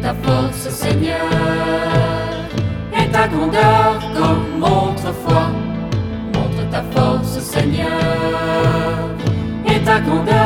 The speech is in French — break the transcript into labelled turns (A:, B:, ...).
A: ta force, Seigneur, et ta grandeur comme autrefois. Montre ta force, Seigneur, et ta grandeur